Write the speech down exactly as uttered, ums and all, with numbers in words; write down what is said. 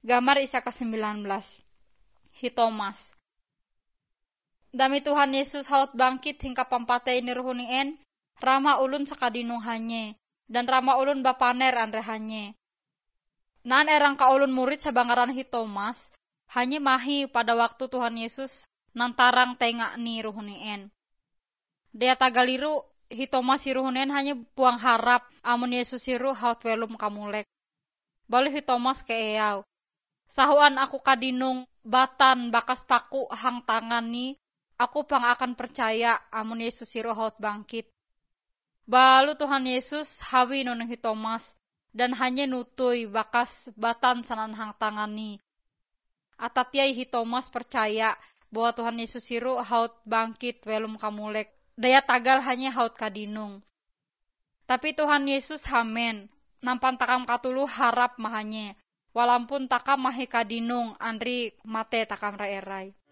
Gambar isa ke sembilan belas. Hitomas. Dami Tuhan Yesus haut bangkit hingga pampatay ni ruhunien, rama ulun sakadinong hanye, dan rama ulun bapaner andre hanye. Naan erang ka ulun murid sa bangaran Hitomas, hanya mahi pada waktu Tuhan Yesus nantarang tenga ni ruhunien. Dia tagaliru Hitomas si ruhunien hanya buang harap amun Yesus siru haut welum kamulek. Balu Hitomas ke eyaw. Sahuan aku kadinong batan bakas paku hang tangan ni, aku pang akan percaya amun Yesus siru haut bangkit. Balu Tuhan Yesus hawi nunung Hitomas dan hanya nutuy bakas batan sanan hang tangan ni. Atatiay Hitomas percaya bahwa Tuhan Yesus siru haut bangkit welum kamulek. Daya tagal hanya haut kadinong. Tapi Tuhan Yesus hamen, nampan takam katulu harap mahanye. Walaupun takam mahi kadinong andri mate takam raeray.